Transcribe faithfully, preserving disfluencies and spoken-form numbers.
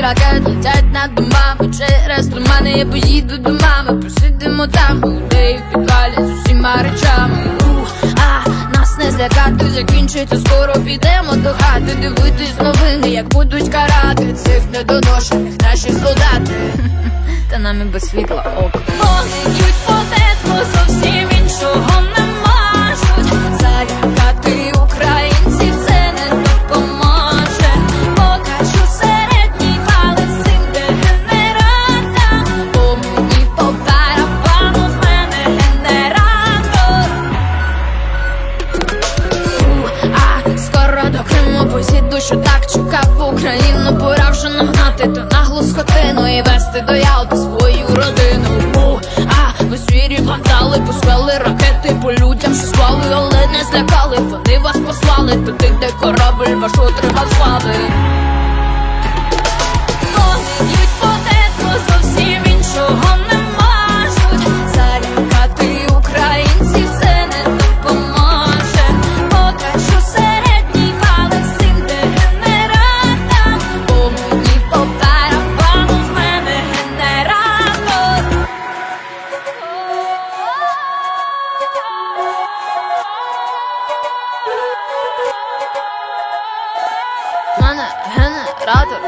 і ракет летять над домами. Через тумани я поїду до мами. Посидимо там, у людей в підвалі з усіма речами. У, а, нас не злякати, закінчиться, скоро підемо до хати. Дивитись новини, як будуть карати цих недоношених наших солдати. Та нам і без світла ок. Вони б'ють по теску, зовсім іншого не можуть. Залякати українців це не допоможе. Покажу середній палець цим дегенератам, бо мені по барабану, в мене генератор. У, а, скоро до Криму посіду, що так чекав в Україну. Пора вже нагнати ту наглу скотину і вести до Ялти свою родину. У, а, ви свірі вандали, пускали ракети по людям, що склали, але не злякали. Вони вас послали туди, де корабль ваш отримав слави. Вони б'ють по теску, зовсім іншого не можуть. Залякати українців це не допоможе. Покажу середній палець цим дегенератам, бо мені по барабану, в мене генератор. В мене генератор.